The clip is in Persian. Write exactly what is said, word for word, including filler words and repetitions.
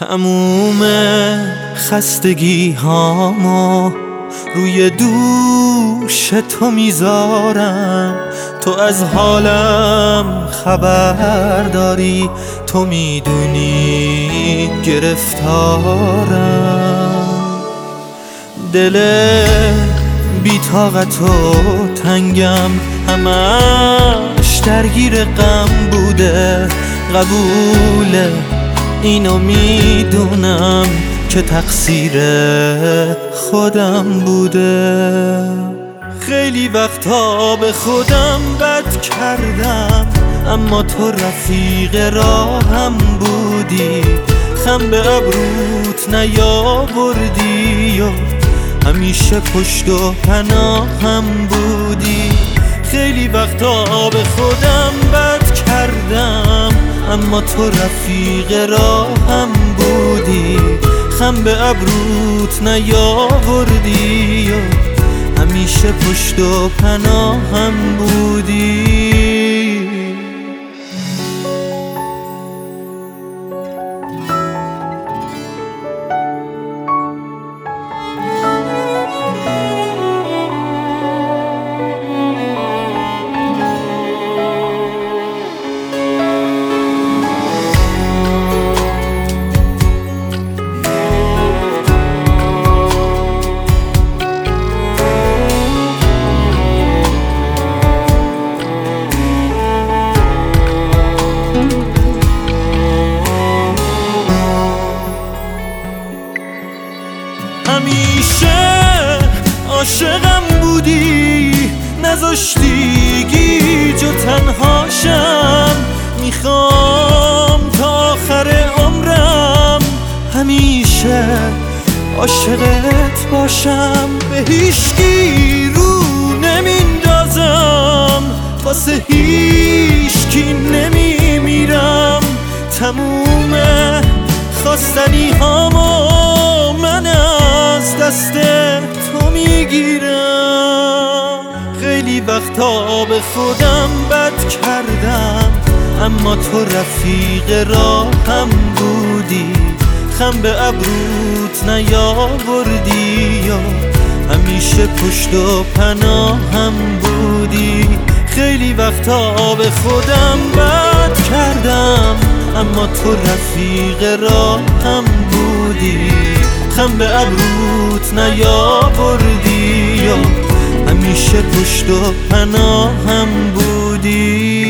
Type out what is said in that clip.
تموم خستگی هامو روی دوش تو میذارم. تو از حالم خبر داری، تو میدونی گرفتارم. دل بی‌طاقت و تنگم همش درگیر غم بوده. قبوله اینو میدونم که تقصیر خودم بوده. خیلی وقتا به خودم بد کردم، اما تو رفیق راهم بودی. خم به ابروت نیاوردی و همیشه پشت و پناهم بودی. خیلی وقتا به خودم بد کردم، اما تو رفیق راهم بودی. خم به ابروت نیاوردی و همیشه پشت و پناهم بودی. همیشه عاشقم بودی، نذاشتی گیج و تنهاشم. میخوام تا آخر عمرم همیشه عاشقت باشم. به هیچکی رو نمیندازم، واسه هیچکی نمیمیرم. تموم خواستنی هامو من از دست تو میگیرم. خیلی وقتا به خودم بد کردم، اما تو رفیق راهم بودی. خم به ابروت نیاوردی و همیشه پشت و پناهم بودی. خیلی وقتا به خودم بد کردم، اما تو رفیق راهم بودی. خم به ابروت نیاوردی و همیشه پشت و پناهم بودی.